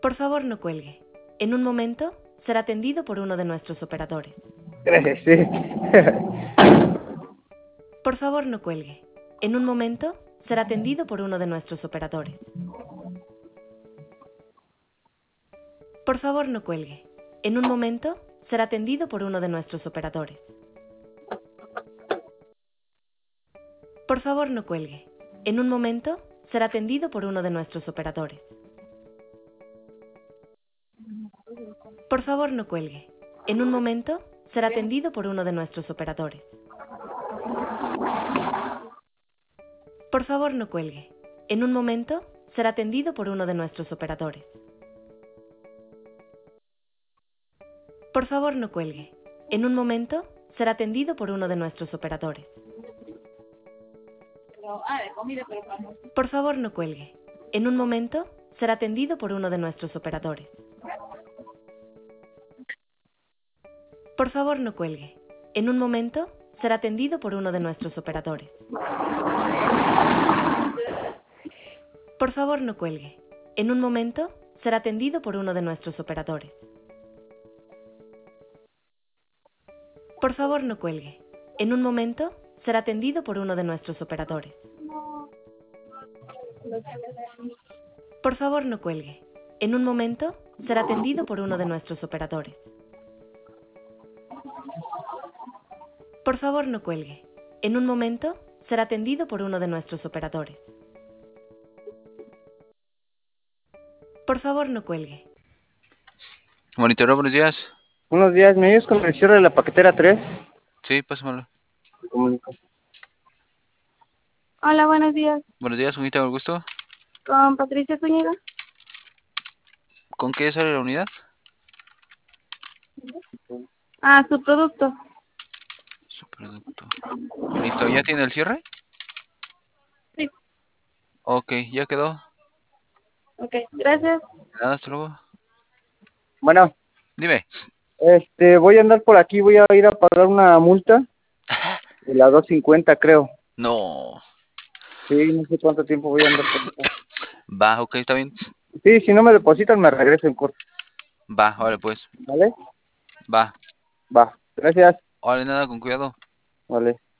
Por favor, no cuelgue. En un momento, será atendido por uno de nuestros operadores. Gracias, sí. Por favor, no cuelgue. En un momento, será atendido por uno de nuestros operadores. Por favor, no cuelgue. En un momento, será atendido por uno de nuestros operadores. Por favor, no cuelgue. En un momento, será atendido por uno de nuestros operadores. Por favor, no cuelgue. En un momento, será atendido por uno de nuestros operadores. Por favor, no cuelgue. En un momento, será atendido por uno de nuestros operadores. Por favor, no cuelgue. En un momento, será atendido por uno de nuestros operadores. Por favor, no cuelgue. En un momento, será atendido por uno de nuestros operadores. Por favor, no cuelgue. En un momento, será atendido por uno de nuestros operadores. Por favor, no cuelgue. En un momento, será atendido por uno de nuestros operadores. Por favor, no cuelgue. En un momento, será atendido por uno de nuestros operadores. Por favor, no cuelgue. En un momento, será atendido por uno de nuestros operadores. Por favor, no cuelgue. En un momento, será atendido por uno de nuestros operadores. Por favor, no cuelgue. Monitoreo, buenos días. Buenos días, ¿me ayudas con el cierre de la paquetera 3? Sí, pásamelo. Comunico. Hola, buenos días. Buenos días, ¿con quién tengo el gusto? Con Patricia Zúñiga. ¿Con qué sale la unidad? Ah, su producto. Su producto. Listo, ¿ya tiene el cierre? Sí. Ok, ya quedó. Ok, gracias. Nada, hasta luego. Bueno, Dime. voy a andar por aquí, voy a ir a pagar una multa de la 250, creo. No. Sí, no sé cuánto tiempo voy a andar por acá. Va, ok, está bien. Sí, si no me depositan, me regreso en corto. Va, vale pues. ¿Vale? Va. Va, gracias. Vale, nada, con cuidado. Vale.